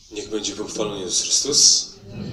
Niech będzie pochwalony Jezus Chrystus.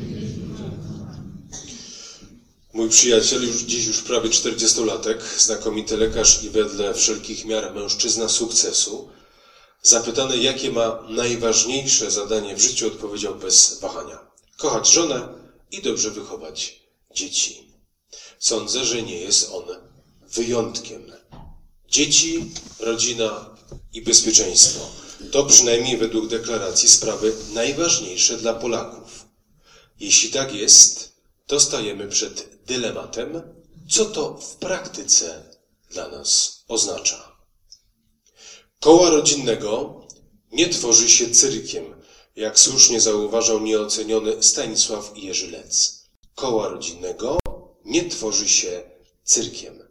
Mój przyjaciel, dziś już prawie 40-latek, znakomity lekarz i wedle wszelkich miar mężczyzna sukcesu, zapytany, jakie ma najważniejsze zadanie w życiu, odpowiedział bez wahania: kochać żonę i dobrze wychować dzieci. Sądzę, że nie jest on wyjątkiem. Dzieci, rodzina i bezpieczeństwo to przynajmniej według deklaracji sprawy najważniejsze dla Polaków. Jeśli tak jest, to stajemy przed dylematem, co to w praktyce dla nas oznacza. Koła rodzinnego nie tworzy się cyrkiem, jak słusznie zauważał nieoceniony Stanisław Jerzy Lec. Koła rodzinnego nie tworzy się cyrkiem.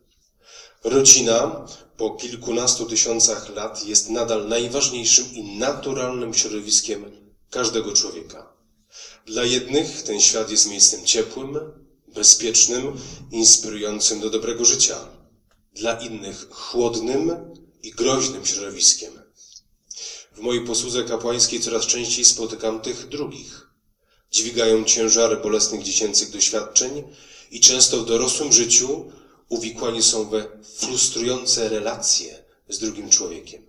Rodzina po kilkunastu tysiącach lat jest nadal najważniejszym i naturalnym środowiskiem każdego człowieka. Dla jednych ten świat jest miejscem ciepłym, bezpiecznym, inspirującym do dobrego życia. Dla innych chłodnym i groźnym środowiskiem. W mojej posłudze kapłańskiej coraz częściej spotykam tych drugich. Dźwigają ciężary bolesnych dziecięcych doświadczeń i często w dorosłym życiu uwikłani są we frustrujące relacje z drugim człowiekiem.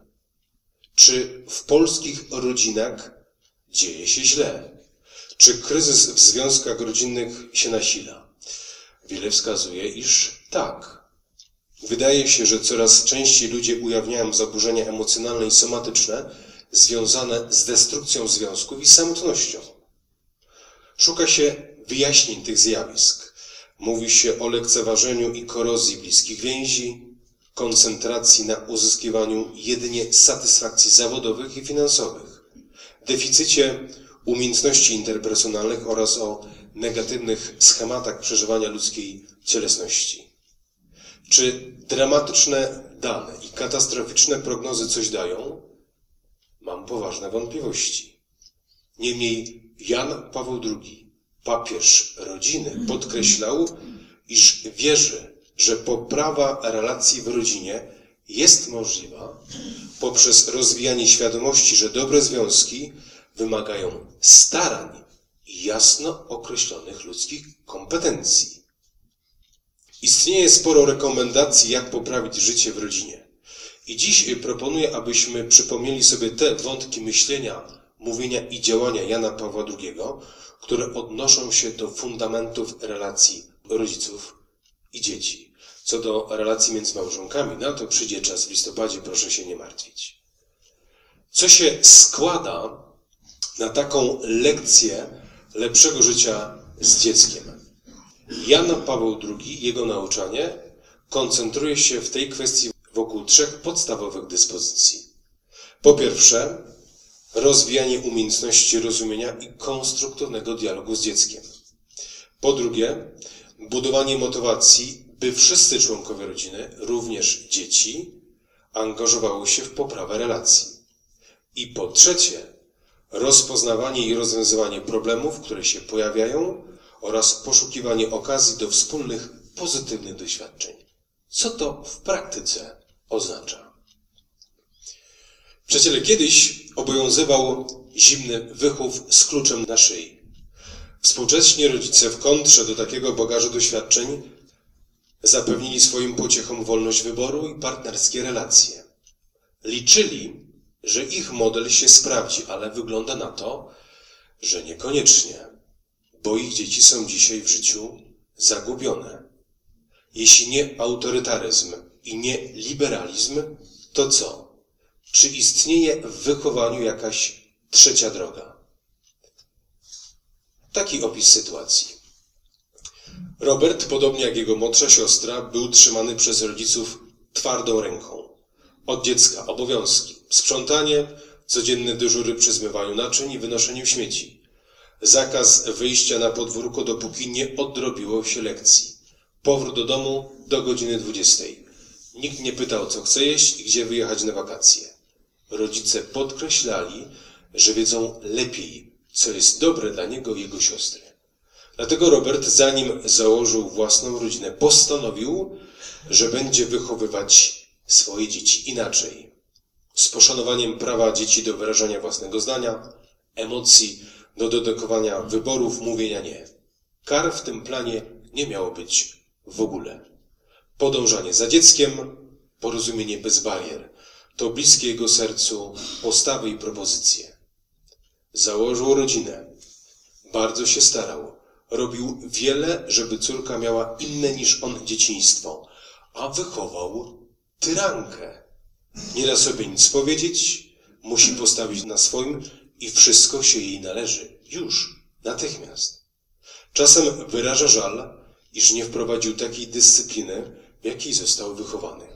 Czy w polskich rodzinach dzieje się źle? Czy kryzys w związkach rodzinnych się nasila? Wiele wskazuje, iż tak. Wydaje się, że coraz częściej ludzie ujawniają zaburzenia emocjonalne i somatyczne związane z destrukcją związków i samotnością. Szuka się wyjaśnień tych zjawisk. Mówi się o lekceważeniu i korozji bliskich więzi, koncentracji na uzyskiwaniu jedynie satysfakcji zawodowych i finansowych, deficycie umiejętności interpersonalnych oraz o negatywnych schematach przeżywania ludzkiej cielesności. Czy dramatyczne dane i katastroficzne prognozy coś dają? Mam poważne wątpliwości. Niemniej Jan Paweł II, papież rodziny, podkreślał, iż wierzy, że poprawa relacji w rodzinie jest możliwa poprzez rozwijanie świadomości, że dobre związki wymagają starań i jasno określonych ludzkich kompetencji. Istnieje sporo rekomendacji, jak poprawić życie w rodzinie. I dziś proponuję, abyśmy przypomnieli sobie te wątki myślenia, mówienia i działania Jana Pawła II, które odnoszą się do fundamentów relacji rodziców i dzieci. Co do relacji między małżonkami, na to przyjdzie czas w listopadzie, proszę się nie martwić. Co się składa na taką lekcję lepszego życia z dzieckiem? Jan Paweł II, jego nauczanie, koncentruje się w tej kwestii wokół trzech podstawowych dyspozycji. Po pierwsze, rozwijanie umiejętności rozumienia i konstruktywnego dialogu z dzieckiem. Po drugie, budowanie motywacji, by wszyscy członkowie rodziny, również dzieci, angażowały się w poprawę relacji. I po trzecie, rozpoznawanie i rozwiązywanie problemów, które się pojawiają, oraz poszukiwanie okazji do wspólnych, pozytywnych doświadczeń. Co to w praktyce oznacza? Przyjaciele, kiedyś obowiązywał zimny wychów z kluczem na szyi. Współcześni rodzice w kontrze do takiego bagażu doświadczeń zapewnili swoim pociechom wolność wyboru i partnerskie relacje. Liczyli, że ich model się sprawdzi, ale wygląda na to, że niekoniecznie, bo ich dzieci są dzisiaj w życiu zagubione. Jeśli nie autorytaryzm i nie liberalizm, to co? Czy istnieje w wychowaniu jakaś trzecia droga? Taki opis sytuacji. Robert, podobnie jak jego młodsza siostra, był trzymany przez rodziców twardą ręką. Od dziecka obowiązki, sprzątanie, codzienne dyżury przy zmywaniu naczyń i wynoszeniu śmieci. Zakaz wyjścia na podwórko, dopóki nie odrobiło się lekcji. Powrót do domu do godziny 20. Nikt nie pytał, co chce jeść i gdzie wyjechać na wakacje. Rodzice podkreślali, że wiedzą lepiej, co jest dobre dla niego i jego siostry. Dlatego Robert, zanim założył własną rodzinę, postanowił, że będzie wychowywać swoje dzieci inaczej. Z poszanowaniem prawa dzieci do wyrażania własnego zdania, emocji, do dedykowania wyborów, mówienia nie. Kar w tym planie nie miało być w ogóle. Podążanie za dzieckiem, porozumienie bez barier. To bliskie jego sercu postawy i propozycje. Założył rodzinę. Bardzo się starał. Robił wiele, żeby córka miała inne niż on dzieciństwo, a wychował tyrankę. Nie da sobie nic powiedzieć, musi postawić na swoim i wszystko się jej należy. Już, natychmiast. Czasem wyraża żal, iż nie wprowadził takiej dyscypliny, w jakiej został wychowany.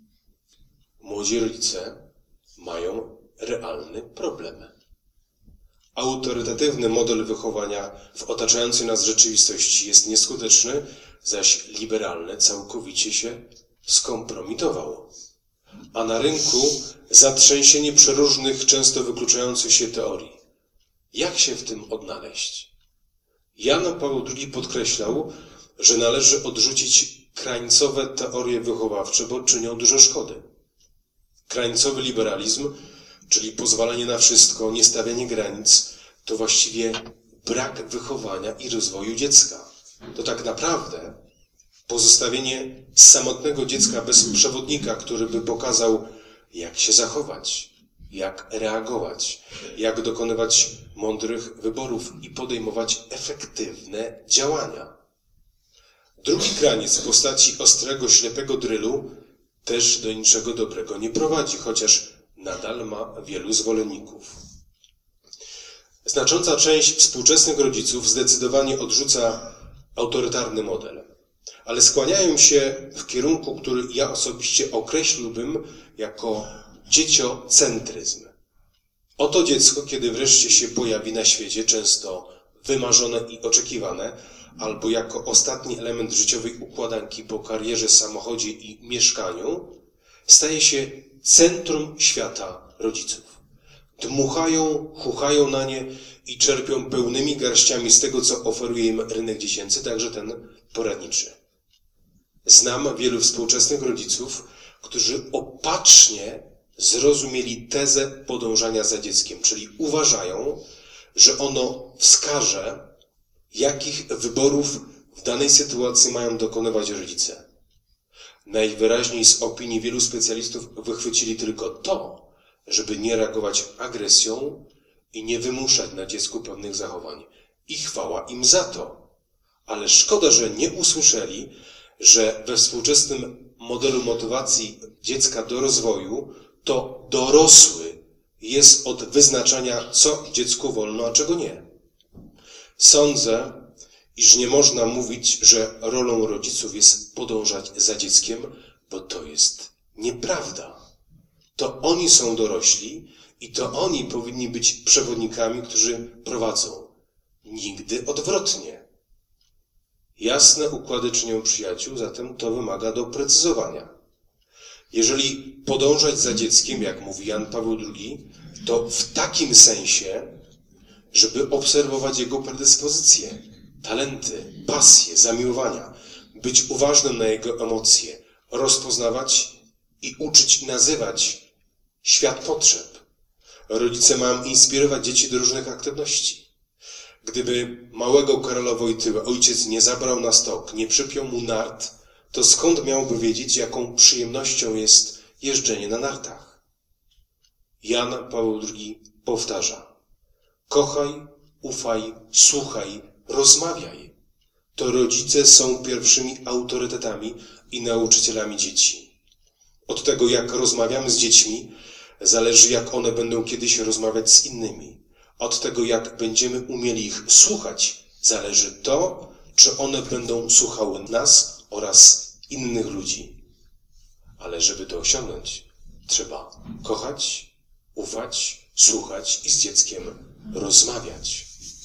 Młodzi rodzice mają realny problem. Autorytatywny model wychowania w otaczającej nas rzeczywistości jest nieskuteczny, zaś liberalny całkowicie się skompromitował. A na rynku zatrzęsienie przeróżnych, często wykluczających się teorii. Jak się w tym odnaleźć? Jan Paweł II podkreślał, że należy odrzucić krańcowe teorie wychowawcze, bo czynią dużo szkody. Krańcowy liberalizm, czyli pozwalanie na wszystko, nie stawianie granic, to właściwie brak wychowania i rozwoju dziecka. To tak naprawdę pozostawienie samotnego dziecka bez przewodnika, który by pokazał, jak się zachować, jak reagować, jak dokonywać mądrych wyborów i podejmować efektywne działania. Drugi kraniec w postaci ostrego, ślepego drylu też do niczego dobrego nie prowadzi, chociaż nadal ma wielu zwolenników. Znacząca część współczesnych rodziców zdecydowanie odrzuca autorytarny model, ale skłaniają się w kierunku, który ja osobiście określiłbym jako dzieciocentryzm. Oto dziecko, kiedy wreszcie się pojawi na świecie, często wymarzone i oczekiwane, albo jako ostatni element życiowej układanki po karierze, samochodzie i mieszkaniu, staje się centrum świata rodziców. Dmuchają, chuchają na nie i czerpią pełnymi garściami z tego, co oferuje im rynek dziecięcy, także ten poradniczy. Znam wielu współczesnych rodziców, którzy opacznie zrozumieli tezę podążania za dzieckiem, czyli uważają, że ono wskaże, jakich wyborów w danej sytuacji mają dokonywać rodzice. Najwyraźniej z opinii wielu specjalistów wychwycili tylko to, żeby nie reagować agresją i nie wymuszać na dziecku pewnych zachowań. I chwała im za to. Ale szkoda, że nie usłyszeli, że we współczesnym modelu motywacji dziecka do rozwoju to dorosły jest od wyznaczania, co dziecku wolno, a czego nie. Sądzę, iż nie można mówić, że rolą rodziców jest podążać za dzieckiem, bo to jest nieprawda. To oni są dorośli i to oni powinni być przewodnikami, którzy prowadzą. Nigdy odwrotnie. Jasne układy czynią przyjaciół, zatem to wymaga doprecyzowania. Jeżeli podążać za dzieckiem, jak mówi Jan Paweł II, to w takim sensie, żeby obserwować jego predyspozycje, talenty, pasje, zamiłowania, być uważnym na jego emocje, rozpoznawać i uczyć nazywać świat potrzeb. Rodzice mają inspirować dzieci do różnych aktywności. Gdyby małego Karola Wojtyły ojciec nie zabrał na stok, nie przypiął mu nart, to skąd miałby wiedzieć, jaką przyjemnością jest jeżdżenie na nartach? Jan Paweł II powtarza: kochaj, ufaj, słuchaj, rozmawiaj. To rodzice są pierwszymi autorytetami i nauczycielami dzieci. Od tego, jak rozmawiamy z dziećmi, zależy, jak one będą kiedyś rozmawiać z innymi. Od tego, jak będziemy umieli ich słuchać, zależy to, czy one będą słuchały nas oraz innych ludzi. Ale żeby to osiągnąć, trzeba kochać, ufać, słuchać i z dzieckiem rozmawiać.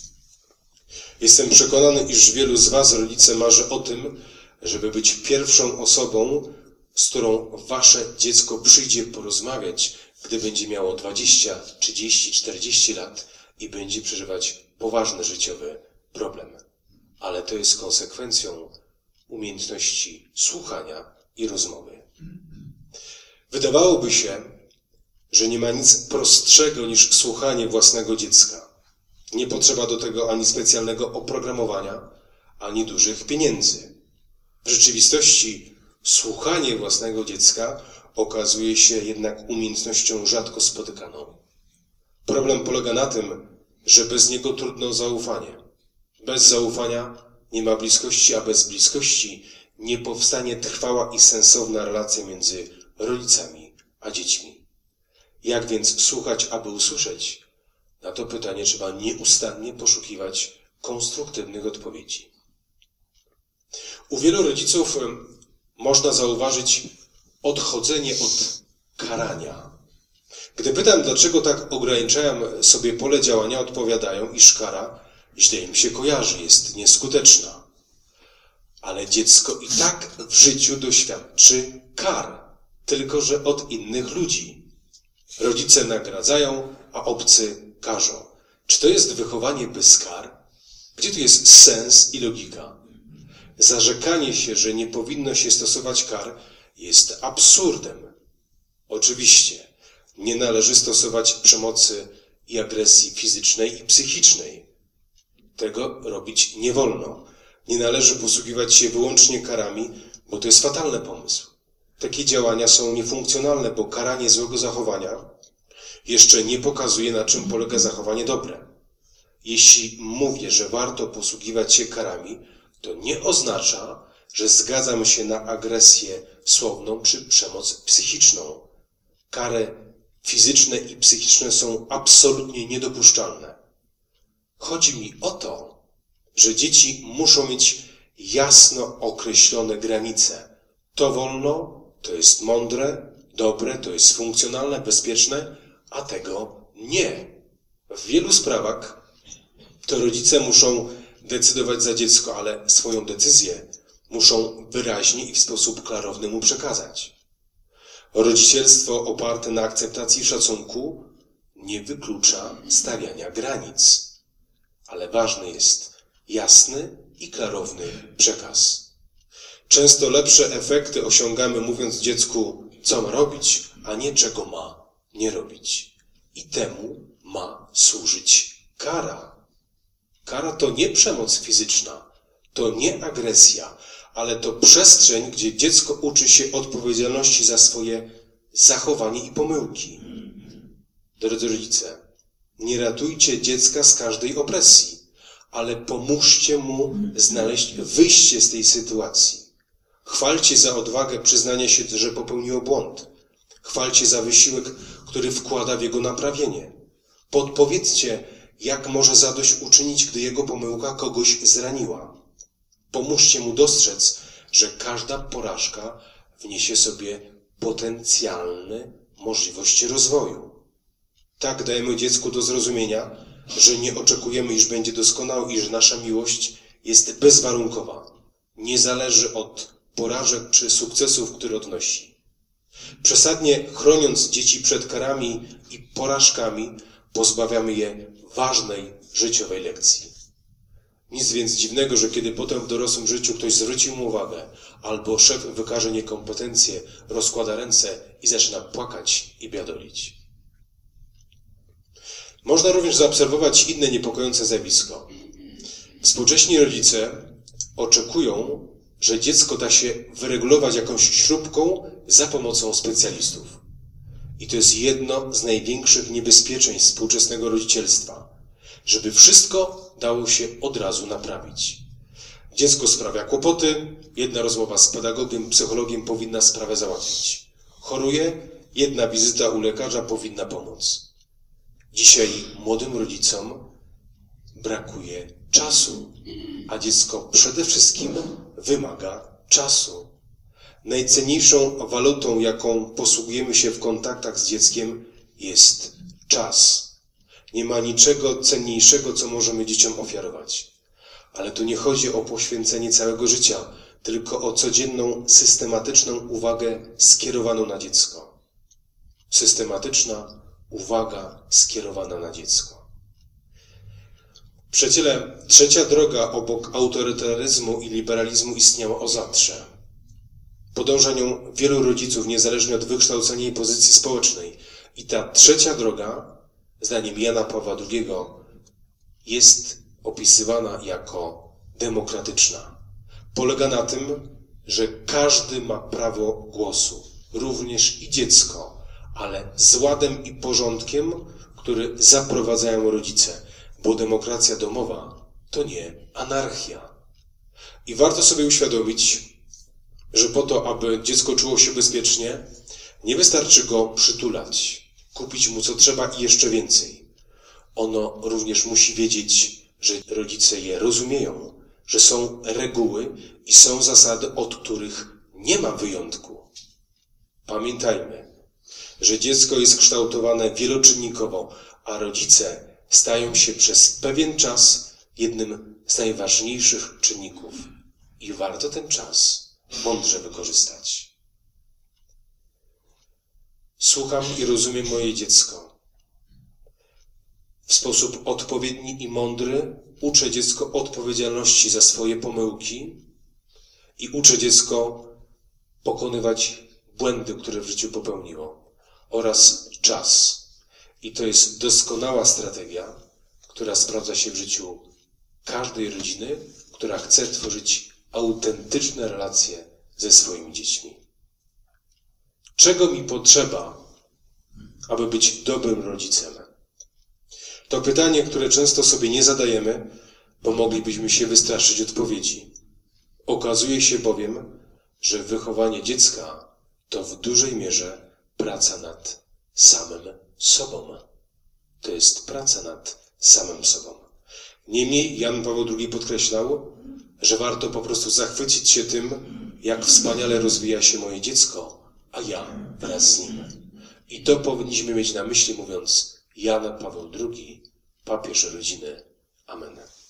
Jestem przekonany, iż wielu z was, rodzice, marzy o tym, żeby być pierwszą osobą, z którą wasze dziecko przyjdzie porozmawiać, gdy będzie miało 20, 30, 40 lat i będzie przeżywać poważny życiowy problem. Ale to jest konsekwencją umiejętności słuchania i rozmowy. Wydawałoby się, że nie ma nic prostszego niż słuchanie własnego dziecka. Nie potrzeba do tego ani specjalnego oprogramowania, ani dużych pieniędzy. W rzeczywistości słuchanie własnego dziecka okazuje się jednak umiejętnością rzadko spotykaną. Problem polega na tym, że bez niego trudno zaufanie. Bez zaufania nie ma bliskości, a bez bliskości nie powstanie trwała i sensowna relacja między rodzicami a dziećmi. Jak więc słuchać, aby usłyszeć? Na to pytanie trzeba nieustannie poszukiwać konstruktywnych odpowiedzi. U wielu rodziców można zauważyć odchodzenie od karania. Gdy pytam, dlaczego tak ograniczają sobie pole działania, odpowiadają, iż kara źle im się kojarzy, jest nieskuteczna. Ale dziecko i tak w życiu doświadczy kar, tylko że od innych ludzi. Rodzice nagradzają, a obcy karzą. Czy to jest wychowanie bez kar? Gdzie tu jest sens i logika? Zarzekanie się, że nie powinno się stosować kar, jest absurdem. Oczywiście, nie należy stosować przemocy i agresji fizycznej i psychicznej. Tego robić nie wolno. Nie należy posługiwać się wyłącznie karami, bo to jest fatalny pomysł. Takie działania są niefunkcjonalne, bo karanie złego zachowania jeszcze nie pokazuje, na czym polega zachowanie dobre. Jeśli mówię, że warto posługiwać się karami, to nie oznacza, że zgadzam się na agresję słowną czy przemoc psychiczną. Kary fizyczne i psychiczne są absolutnie niedopuszczalne. Chodzi mi o to, że dzieci muszą mieć jasno określone granice. To wolno, to jest mądre, dobre, to jest funkcjonalne, bezpieczne, a tego nie. W wielu sprawach to rodzice muszą decydować za dziecko, ale swoją decyzję muszą wyraźnie i w sposób klarowny mu przekazać. Rodzicielstwo oparte na akceptacji i szacunku nie wyklucza stawiania granic, ale ważny jest jasny i klarowny przekaz. Często lepsze efekty osiągamy mówiąc dziecku, co ma robić, a nie czego ma nie robić. I temu ma służyć kara. Kara to nie przemoc fizyczna, to nie agresja, ale to przestrzeń, gdzie dziecko uczy się odpowiedzialności za swoje zachowanie i pomyłki. Drodzy rodzice, nie ratujcie dziecka z każdej opresji, ale pomóżcie mu znaleźć wyjście z tej sytuacji. Chwalcie za odwagę przyznania się, że popełniło błąd. Chwalcie za wysiłek, który wkłada w jego naprawienie. Podpowiedzcie, jak może zadośćuczynić, gdy jego pomyłka kogoś zraniła. Pomóżcie mu dostrzec, że każda porażka wniesie sobie potencjalne możliwości rozwoju. Tak dajemy dziecku do zrozumienia, że nie oczekujemy, iż będzie doskonały i że nasza miłość jest bezwarunkowa. Nie zależy od porażek czy sukcesów, które odnosi. Przesadnie chroniąc dzieci przed karami i porażkami, pozbawiamy je ważnej życiowej lekcji. Nic więc dziwnego, że kiedy potem w dorosłym życiu ktoś zwróci mu uwagę, albo szef wykaże niekompetencję, rozkłada ręce i zaczyna płakać i biadolić. Można również zaobserwować inne niepokojące zjawisko. Współcześni rodzice oczekują, że dziecko da się wyregulować jakąś śrubką za pomocą specjalistów. I to jest jedno z największych niebezpieczeństw współczesnego rodzicielstwa, żeby wszystko dało się od razu naprawić. Dziecko sprawia kłopoty, jedna rozmowa z pedagogiem, psychologiem powinna sprawę załatwić. Choruje, jedna wizyta u lekarza powinna pomóc. Dzisiaj młodym rodzicom brakuje czasu, a dziecko przede wszystkim wymaga czasu. Najcenniejszą walutą, jaką posługujemy się w kontaktach z dzieckiem, jest czas. Nie ma niczego cenniejszego, co możemy dzieciom ofiarować. Ale tu nie chodzi o poświęcenie całego życia, tylko o codzienną, systematyczną uwagę skierowaną na dziecko. Systematyczna uwaga skierowana na dziecko. Przyjaciele, trzecia droga obok autorytaryzmu i liberalizmu istniała od zawsze. Podąża nią wielu rodziców, niezależnie od wykształcenia i pozycji społecznej. I ta trzecia droga, zdaniem Jana Pawła II, jest opisywana jako demokratyczna. Polega na tym, że każdy ma prawo głosu, również i dziecko, ale z ładem i porządkiem, który zaprowadzają rodzice, bo demokracja domowa to nie anarchia. I warto sobie uświadomić, że po to, aby dziecko czuło się bezpiecznie, nie wystarczy go przytulać, kupić mu co trzeba i jeszcze więcej. Ono również musi wiedzieć, że rodzice je rozumieją, że są reguły i są zasady, od których nie ma wyjątku. Pamiętajmy, że dziecko jest kształtowane wieloczynnikowo, a rodzice stają się przez pewien czas jednym z najważniejszych czynników. I warto ten czas mądrze wykorzystać. Słucham i rozumiem moje dziecko. W sposób odpowiedni i mądry uczę dziecko odpowiedzialności za swoje pomyłki i uczę dziecko pokonywać błędy, które w życiu popełniło, oraz czas. I to jest doskonała strategia, która sprawdza się w życiu każdej rodziny, która chce tworzyć autentyczne relacje ze swoimi dziećmi. Czego mi potrzeba, aby być dobrym rodzicem? To pytanie, które często sobie nie zadajemy, bo moglibyśmy się wystraszyć odpowiedzi. Okazuje się bowiem, że wychowanie dziecka to w dużej mierze praca nad samym sobą. To jest praca nad samym sobą. Niemniej Jan Paweł II podkreślał, że warto po prostu zachwycić się tym, jak wspaniale rozwija się moje dziecko, a ja wraz z nim. I to powinniśmy mieć na myśli, mówiąc Jan Paweł II, papież rodziny. Amen.